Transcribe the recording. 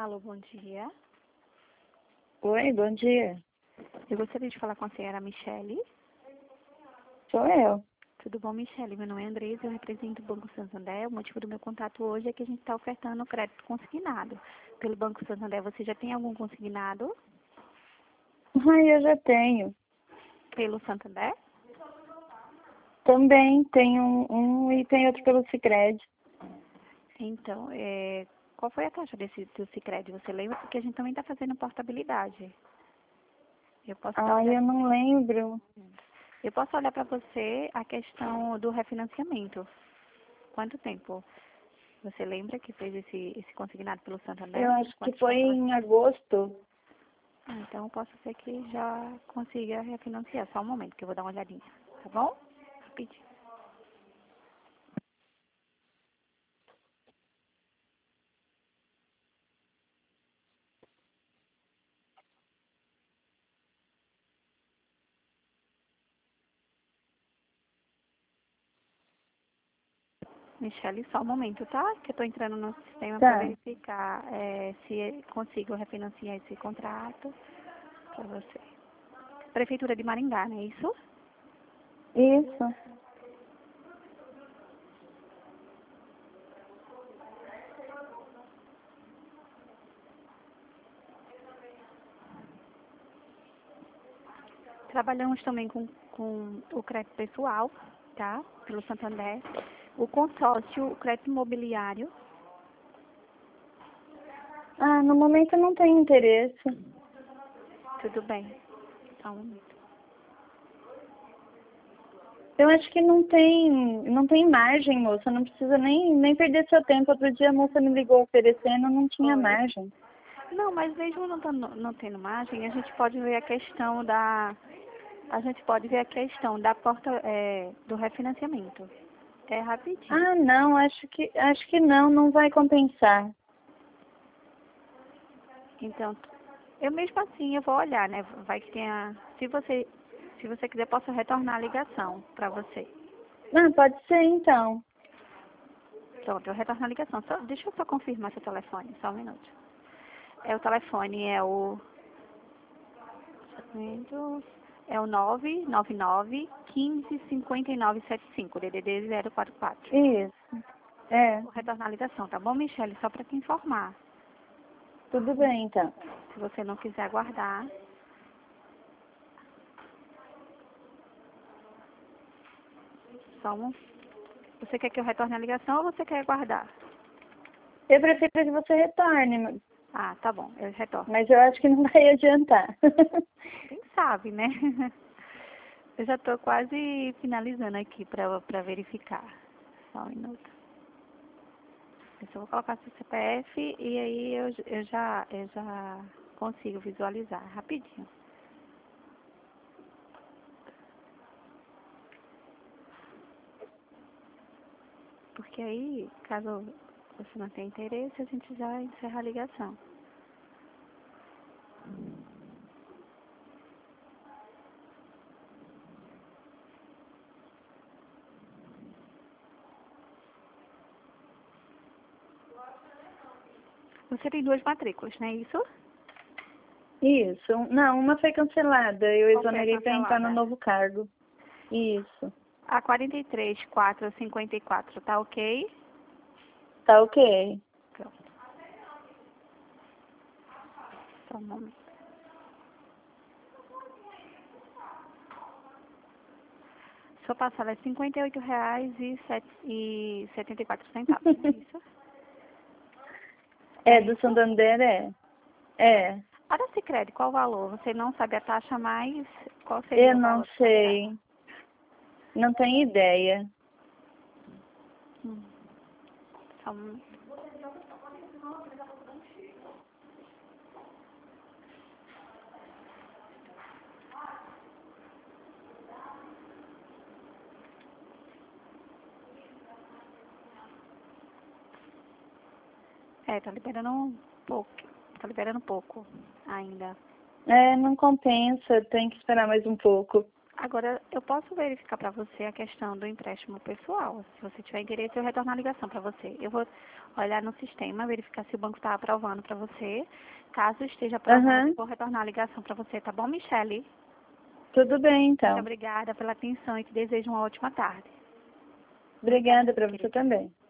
Alô, bom dia. Oi, bom dia. Eu gostaria de falar com a senhora Michele. Sou eu. Tudo bom, Michele? Meu nome é Andresa, eu represento o Banco Santander. O motivo do meu contato hoje é que a gente está ofertando crédito consignado. Pelo Banco Santander, você já tem algum consignado? Ai, eu já tenho. Pelo Santander? Também tenho um e tem outro pelo Sicredi. Então, qual foi a taxa do Sicredi? Você lembra? Porque a gente também está fazendo portabilidade. Eu posso dar uma Ai, eu olhada. não lembro. Eu posso olhar para você a questão do refinanciamento. Quanto tempo? Você lembra que fez esse consignado pelo Santander? Eu acho que Quantas foi parcelas? em agosto. Então, posso ser que já consiga refinanciar. Só um momento, que eu vou dar uma olhadinha. Tá bom? Rapidinho. Michele, só um momento, tá? Que eu estou entrando no sistema para Tá. verificar se consigo refinanciar esse contrato para você. Prefeitura de Maringá, não é isso? Isso. Trabalhamos também com o crédito pessoal, tá? Pelo Santander. O consórcio, o crédito imobiliário. Ah, no momento eu não tenho interesse. Tudo bem. Só um momento. Eu acho que não tem margem, moça. Não precisa nem perder seu tempo. Outro dia a moça me ligou oferecendo, não tinha Oi. margem. Não, mas mesmo não tendo margem, a gente pode ver a questão da porta do refinanciamento. É rapidinho. Ah, não, acho que não vai compensar. Então, eu mesmo assim eu vou olhar, né? Vai que tenha. Se você quiser, posso retornar a ligação para você. Ah, pode ser então. Pronto, eu retorno a ligação. Deixa eu só confirmar seu telefone, só um minuto. O telefone é o 999 15 59 75, DDD 044. Isso. É, Vou retornar a ligação, tá bom, Michele? Só para te informar. tudo bem então. Se você não quiser aguardar. Só um. Você quer que eu retorne a ligação ou você quer aguardar? Eu prefiro que você retorne, Ah, tá bom, eu retorno. mas eu acho que não vai adiantar. Quem sabe, né? Eu já estou quase finalizando aqui para verificar. Só um minuto. Eu só vou colocar seu CPF e aí eu já consigo visualizar rapidinho. Porque aí, caso você não tenha interesse, a gente já encerra a ligação. Você tem duas matrículas, não é isso? Isso. Não, uma foi cancelada. Eu Qual foi a exonerei para entrar no cancelada? novo cargo. Isso. A 43.454, tá ok? Tá ok. Pronto. Só um momento. Sua parcela é R$ 58,74, não é isso? É, É do isso? Santander é. É. A da Sicredi, qual o valor? Você não sabe a taxa, mas qual seria Eu o não valor que você dava? sei. Não tenho ideia. Hum, Só um momento. Tá liberando um pouco. Tá liberando pouco ainda. É, não compensa. Tem que esperar mais um pouco. Agora, eu posso verificar para você a questão do empréstimo pessoal. Se você tiver interesse, eu retorno a ligação para você. Eu vou olhar no sistema, verificar se o banco está aprovando para você. Caso esteja aprovando, eu vou retornar a ligação para você, tá bom, Michele? Tudo bem, Muito então. obrigada pela atenção e te desejo uma ótima tarde. Obrigada para você também.